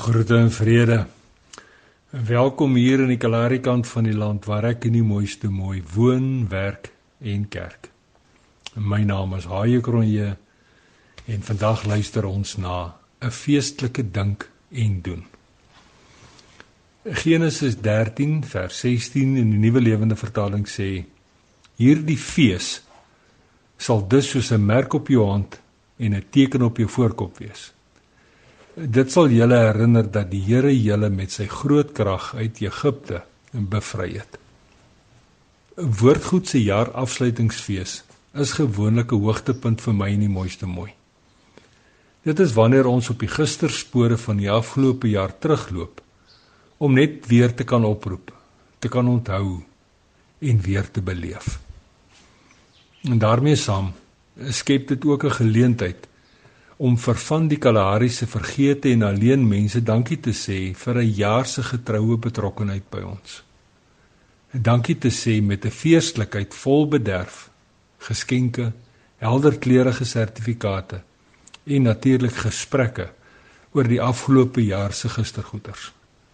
Groete en vrede. Welkom hier in die Kalahari kant van die land waar ek in die mooiste mooi woon, werk en kerk. My naam is Haie Kronje en vandag luister ons na 'n feestelike dink en doen. Genesis 13 vers 16 in die Nuwe Lewende Vertaling sê: hierdie fees sal dus soos 'n merk op jou hand en 'n teken op jou voorkop wees. Dit sal julle herinner dat die Here julle met sy groot krag uit Egipte bevry het. Woordgoed se jaarafsluitingsfees is gewoonlik 'n hoogtepunt vir my in die mooiste mooi. Dit is wanneer ons op die gisterspore van die afgelope jaar terugloop, om net weer te kan oproep, te kan onthou en weer te beleef. En daarmee saam skep dit ook 'n geleentheid om vir van die Kalahari se vergete en alleen mense dankie te sê vir 'n jaar se getroue betrokkenheid by ons. Dankie te sê met 'n feestelikheid vol bederf, geskenke, helderkleurige sertifikate en natuurlik gesprekke oor die afgelope jaar se gistergoeders.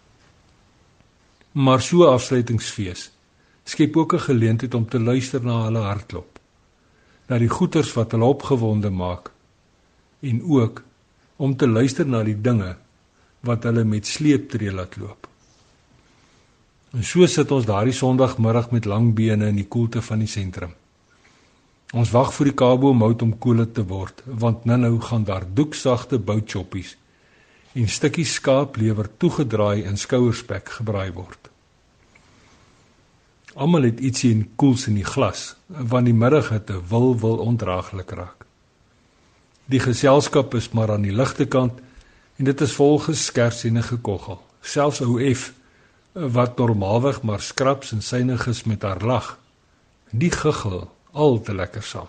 Maar so 'n afsluitingsfees skep ook 'n geleentheid om te luister na hulle hartklop, na die goeders wat hulle opgewonde maak, en ook om te luister na die dinge wat hulle met sleeptree laat loop. En so sit ons daardie Sondagmiddag met lang bene in die koelte van die sentrum. Ons wag vir die Kabo-mout om koeler te word, want nou gaan daar doeksagte boutchoppies en stukkies skaaplewer toegedraai in skouerspek gebraai word. Almal het ietsie en koels in die glas, want die middaghitte wil ondraaglik raak. Die geselskap is maar aan die ligte kant en dit is vol geskers en 'n gekoggel. Selfs ou F, wat normaalweg maar skraps en synig is met haar lag, die giggel al te lekker saam.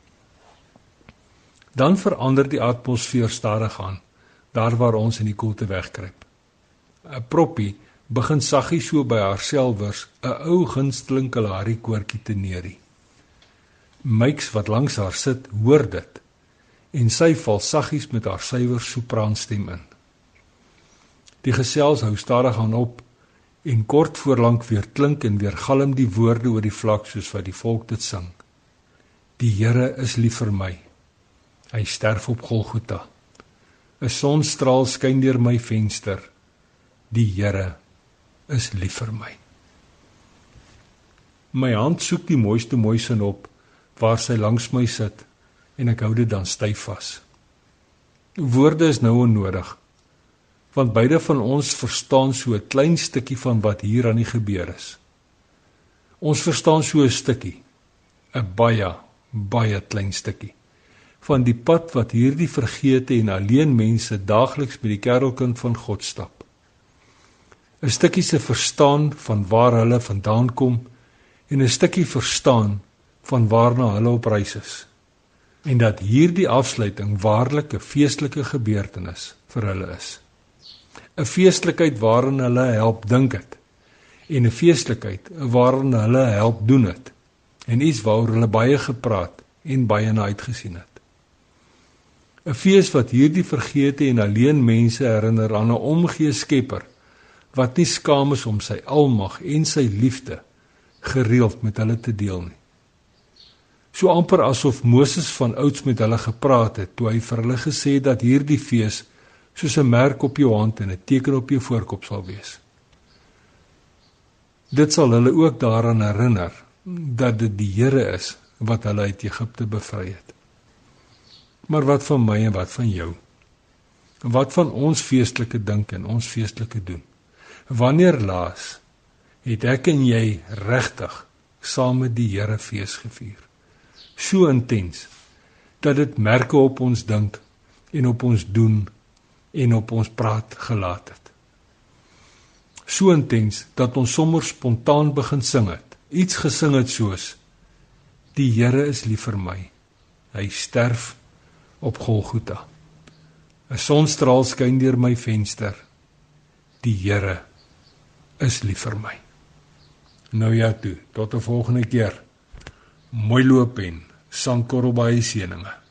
Dan verander die atmosfeer stadig aan, daar waar ons in die koelte wegkruip. 'n Proppie begin saggies so by haarselwers 'n ou gunsteling Kalahari koortjie te neerie. Myks wat langs haar sit, hoor dit, en sy val saggies met haar suiwer sopraanstem in. Die gesels hou stadig aan op, en kort voorlank weer klink en weer galm die woorde oor die vlak soos wat die volk dit sing. Die Here is lief vir my. Hy sterf op Golgotha. 'n Sonstraal skyn deur my venster. Die Here is lief vir my. My hand soek die mooiste mooi sin op, waar sy langs my sit, en ek hou dit dan styf vas. Woorde is nou onnodig, want beide van ons verstaan so 'n klein stukkie van wat hier aan die gebeur is. Ons verstaan so 'n stukkie, 'n baie klein stukkie, van die pad wat hierdie vergete en alleen mense daagliks by die kerelkind van God stap. 'n Stukkie se verstaan van waar hulle vandaan kom, en 'n stukkie verstaan van waarna hulle op reis is. En dat hierdie afsluiting waarlik 'n feestelike gebeurtenis vir hulle is. 'n Feestelikheid waarin hulle help dink het, en 'n feestelikheid waarin hulle help doen het, en iets waaroor hulle baie gepraat en baie na uitgesien het. 'n Fees wat hierdie vergete en alleen mense herinner aan 'n omgee Skepper, wat nie skaam is om sy almag en sy liefde gereeld met hulle te deel nie. So amper asof Moses van ouds met hulle gepraat het, toe hy vir hulle gesê dat hierdie fees soos 'n merk op jou hand en 'n teken op jou voorkop sal wees. Dit sal hulle ook daaraan herinner, dat dit die Here is, wat hulle uit Egipte bevry het. Maar wat van my en wat van jou? Wat van ons feestelike dink en ons feestelike doen? Wanneer laas het ek en jy regtig saam met die Here fees gevier? So intens, dat dit merke op ons dink en op ons doen en op ons praat gelaat het. So intens, dat ons sommer spontaan begin sing het, iets gesing het soos, die Here is lief vir my, hy sterf op Golgotha. 'n Sonstraal skyn deur my venster, die Here is lief vir my. Nou ja toe, tot 'n volgende keer. Mooi loop en sangkorrel baie seëninge.